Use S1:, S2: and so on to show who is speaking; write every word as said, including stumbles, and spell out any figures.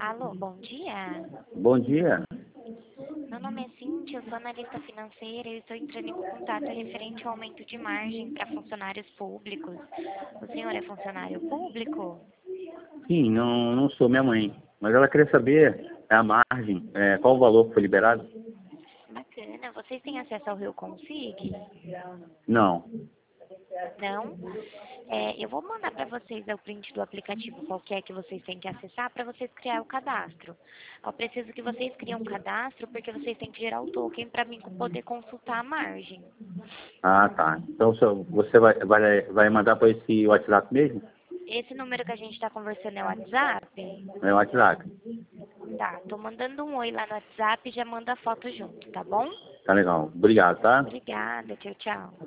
S1: Alô, bom dia.
S2: Bom dia.
S1: Meu nome é Cintia, eu sou analista financeira e estou entrando em contato referente ao aumento de margem para funcionários públicos. O senhor é funcionário público?
S2: Sim, não, não sou minha mãe, mas ela queria saber a margem, é, qual o valor que foi liberado?
S1: Bacana. Vocês têm acesso ao Rio Consig?
S2: Não.
S1: Não? É, eu vou mandar para vocês o print do aplicativo qualquer que vocês têm que acessar para vocês criar o cadastro. Eu preciso que vocês criem um cadastro porque vocês têm que gerar o token para mim poder consultar a margem.
S2: Ah, tá. Então só- você vai, vai, vai mandar para esse WhatsApp mesmo?
S1: Esse número que a gente está conversando é o WhatsApp?
S2: É o WhatsApp.
S1: Tá, tô mandando um oi lá no WhatsApp e já manda a foto junto, tá bom?
S2: Tá legal. Obrigado, tá?
S1: Obrigada, tchau, tchau.